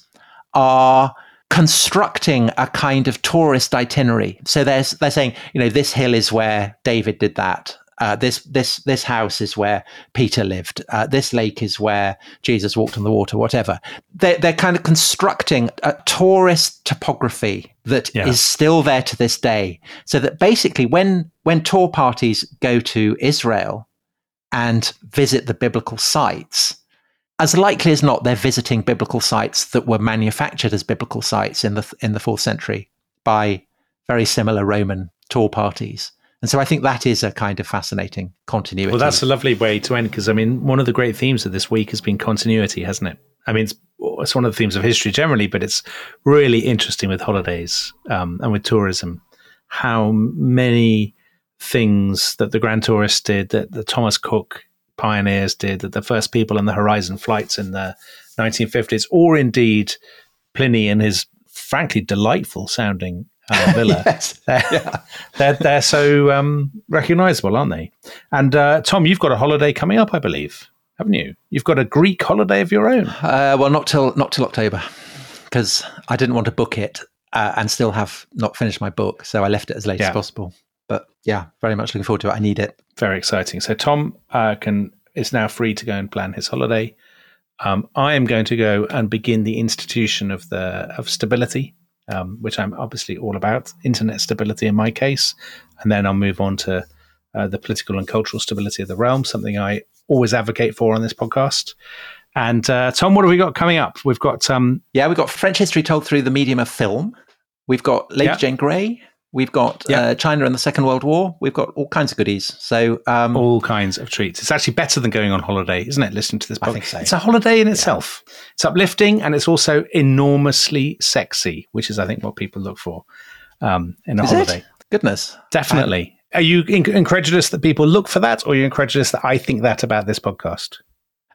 are constructing a kind of tourist itinerary. So they're, they're saying, you know, this hill is where David did that. Uh, this this this house is where Peter lived. Uh, this lake is where Jesus walked on the water, whatever. They're, they're kind of constructing a tourist topography that yeah. is still there to this day. So that basically when, when tour parties go to Israel and visit the biblical sites, as likely as not, they're visiting biblical sites that were manufactured as biblical sites in the in the fourth century by very similar Roman tour parties. And so I think that is a kind of fascinating continuity. Well, that's a lovely way to end, because, I mean, one of the great themes of this week has been continuity, hasn't it? I mean, it's, it's one of the themes of history generally, but it's really interesting with holidays um, and with tourism, how many things that the Grand Tourists did, that the Thomas Cook pioneers did, that the first people on the Horizon flights in the nineteen fifties, or indeed Pliny and his frankly delightful sounding uh, villa. Yes. They're, yeah. they're, they're so um, recognizable, aren't they? And uh, Tom, you've got a holiday coming up, I believe, haven't you? You've got a Greek holiday of your own. Uh, well, not till not till October, because I didn't want to book it uh, and still have not finished my book, so I left it as late yeah. as possible. But yeah, very much looking forward to it. I need it. Very exciting. So Tom uh, can is now free to go and plan his holiday. Um, I am going to go and begin the institution of the of stability, um, which I'm obviously all about, internet stability in my case, and then I'll move on to uh, the political and cultural stability of the realm, something I always advocate for on this podcast. And uh, Tom, what have we got coming up? We've got um, yeah, we've got French history told through the medium of film. We've got Lady yeah. Jane Grey. We've got yep. uh, China and the Second World War. We've got all kinds of goodies. So um, all kinds of treats. It's actually better than going on holiday, isn't it? Listening to this podcast. I think so. It's a holiday in itself. Yeah. It's uplifting, and it's also enormously sexy, which is, I think, what people look for um, in a is holiday. It? Goodness, definitely. Um, are you inc- incredulous that people look for that, or are you incredulous that I think that about this podcast?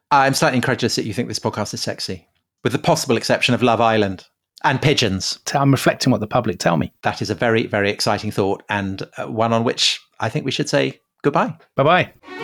I'm slightly incredulous that you think this podcast is sexy, with the possible exception of Love Island and pigeons. I'm reflecting what the public tell me. That is a very, very exciting thought, and uh, one on which I think we should say goodbye. Bye-bye.